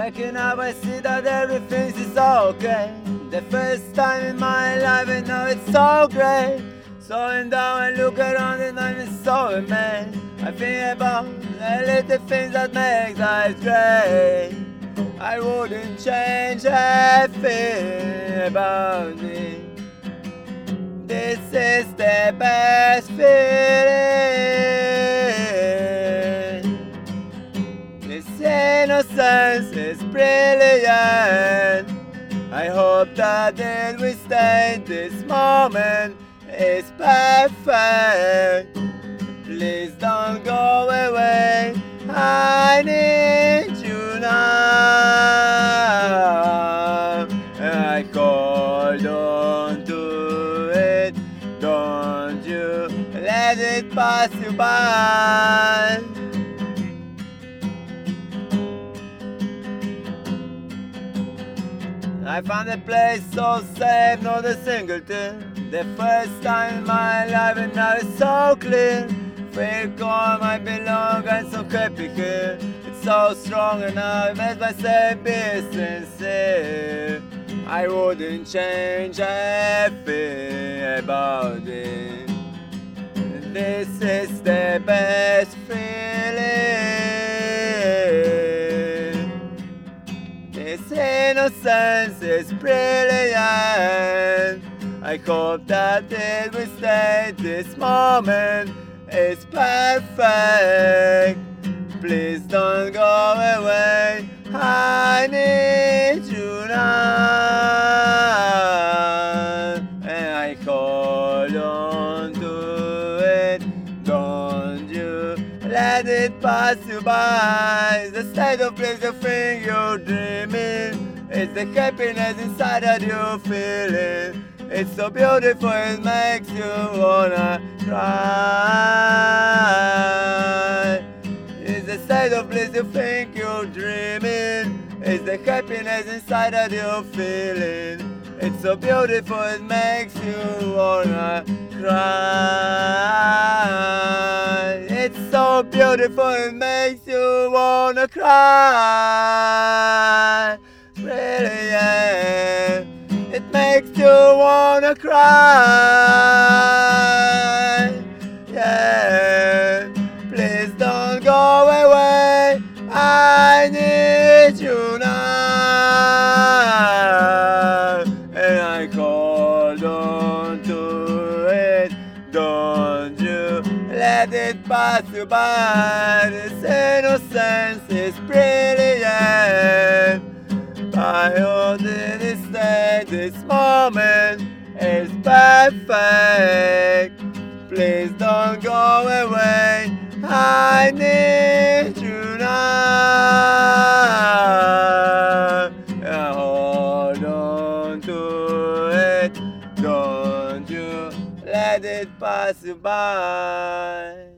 Waking up, I see that everything is okay. The first time in my life, I know it's so great. Slowing down and look around and I'm so amazed. I think about the little things that make life great. I wouldn't change a thing about me. This is the best feeling. This innocence is brilliant. I hope that it will stay. This moment is perfect. Please don't go away. I need you now. I hold on to it. Don't you let it pass you by. I found a place so safe, not a single thing. The first time in my life and now it's so clear. Feel calm, I belong, I'm so happy here. It's so strong and I made myself be sincere. I wouldn't change a thing about it. This is the best feeling. This innocence is brilliant. I hope that it will stay. This moment is perfect. Please don't go away. I need you now. And I hold on to it. Don't you let it pass you by. The state of bliss, the thing you're dreaming. It's the happiness inside that you're feeling. It's so beautiful, it makes you wanna cry. It's the state of bliss you think you're dreaming. It's the happiness inside that you're feeling. It's so beautiful, it makes you wanna cry. It's so beautiful, it makes you wanna cry. Brilliant. It makes you wanna cry. Yeah. Please don't go away. I need you now. And I hold on to it. Don't you let it pass you by. This innocence is brilliant. I hold in this day, this moment is perfect. Please don't go away. I need you now. Hold on to it. Don't you let it pass you by.